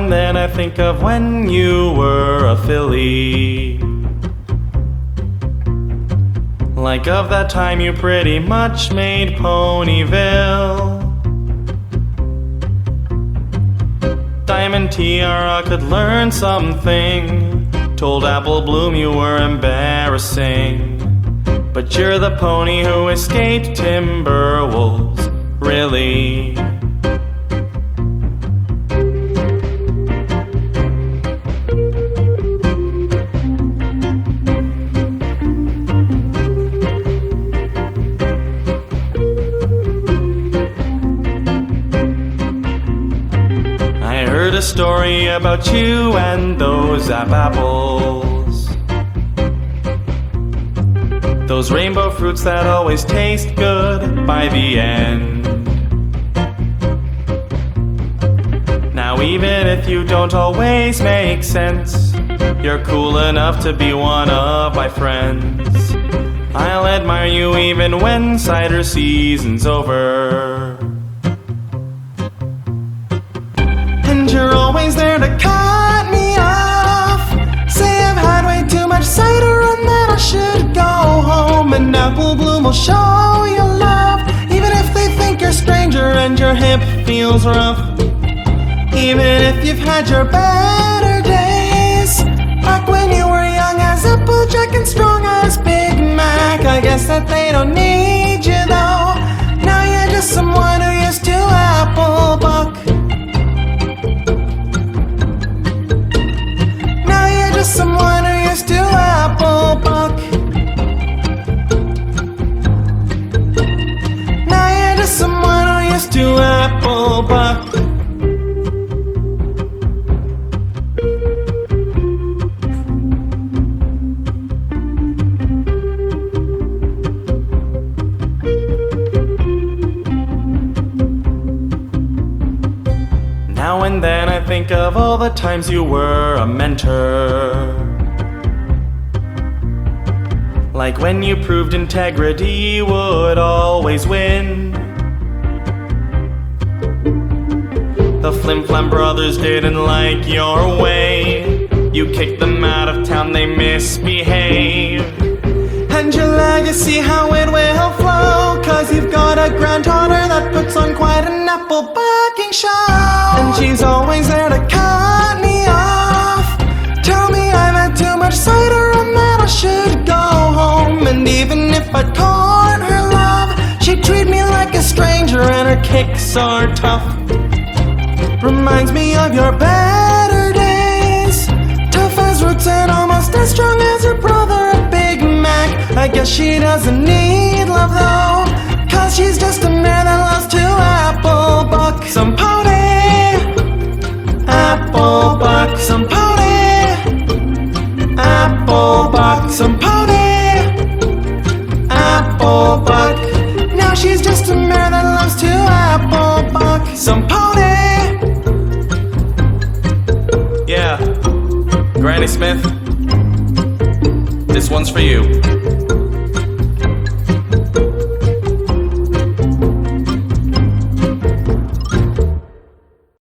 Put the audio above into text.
and then I think of when you were a filly. Like of that time you pretty much made Ponyville. Diamond Tiara could learn something. Told Apple Bloom you were embarrassing. But you're the pony who escaped Timberwolves, really. I heard a story about you and those Zap apples. Those rainbow fruits that always taste good by the end. Now even if you don't always make sense, you're cool enough to be one of my friends. I'll admire you even when cider season's over. And you're always there to cut me off. Say I've had way too much cider and that I should go home. And Apple Bloom will show you love, even if they think you're a stranger and your hip feels rough. Even if you've had your better days, like when you were young as Applejack and strong as Big Mac. I guess that they don't need you though. Now you're just someone who used to apple buck. Now you're just someone who used to apple buck. Now you're just someone who used to apple buck. Now and then I think of all the times you were a mentor. Like when you proved integrity would always win. The Flim Flam brothers didn't like your way. You kicked them out of town, they misbehaved. And your legacy, how it will flow, 'cause you've got a granddaughter that puts on quite an apple bucking show. And she's always there to cut me off. Tell me I've had too much cider and that I should go home. And even if I caught her love, she'd treat me like a stranger and her kicks are tough. Reminds me of your better days, tough as roots and almost as strong as her brother, a Big Mac. I guess she doesn't need love though, 'cause she's just a mare that loves to apple buck some pony. Apple buck some pony. Apple buck some pony. Apple buck. Now she's just a mare that loves to apple buck some pony. Yeah, Granny Smith, this one's for you.